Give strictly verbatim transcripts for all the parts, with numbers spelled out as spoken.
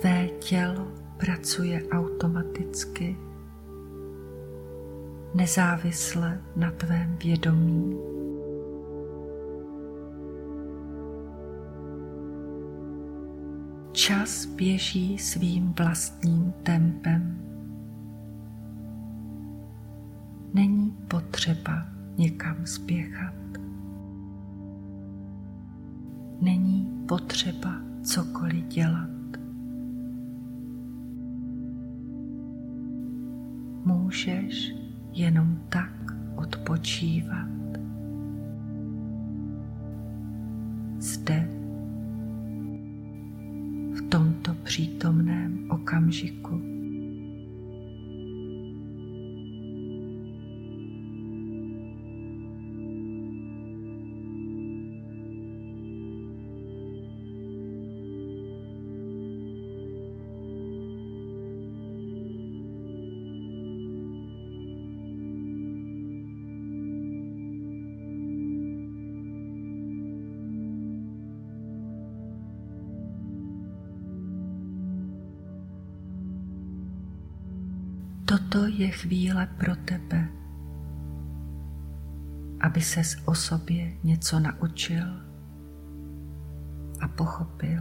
Tvé tělo pracuje automaticky, nezávisle na tvém vědomí. Čas běží svým vlastním tempem. Není potřeba někam spěchat. Není potřeba cokoliv dělat. Můžeš jenom tak odpočívat. Zde, v tomto přítomném okamžiku. Toto je chvíle pro tebe, aby ses o sobě něco naučil a pochopil.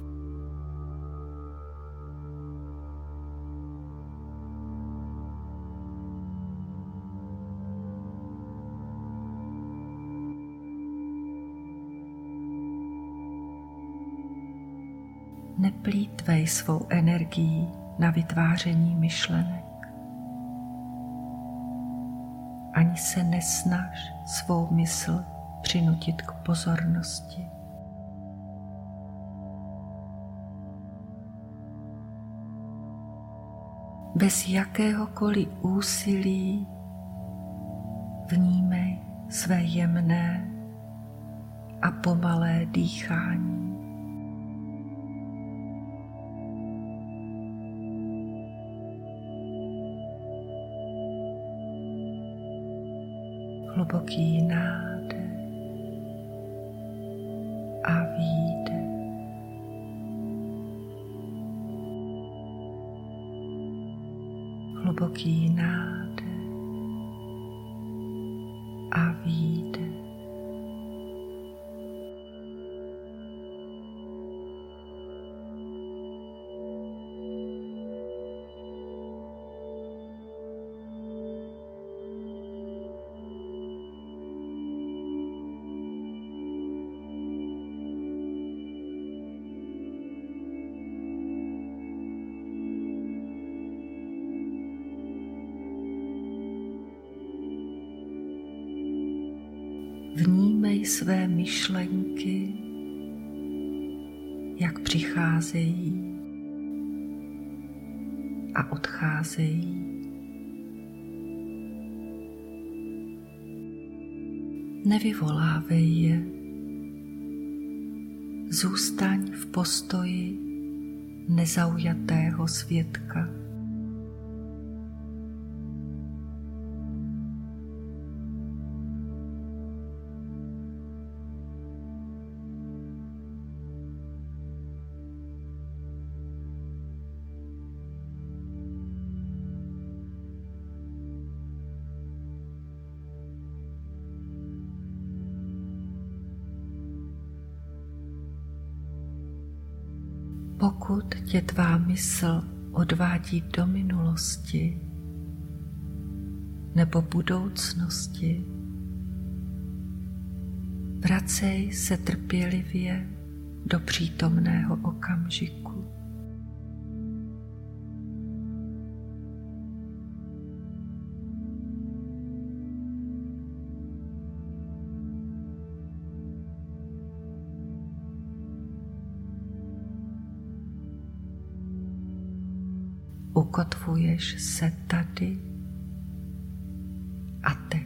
Neplýtvej svou energií na vytváření myšlenek. Ani se nesnaž svou mysl přinutit k pozornosti. Bez jakéhokoliv úsilí vnímej své jemné a pomalé dýchání. Hluboký nádech a výdech. Hluboký nádech a výdech. Vnímej své myšlenky, jak přicházejí a odcházejí. Nevyvolávej je. Zůstaň v postoji nezaujatého svědka. Pokud tě tvá mysl odvádí do minulosti nebo budoucnosti, vracej se trpělivě do přítomného okamžiku. Ukotvuješ se tady a teď.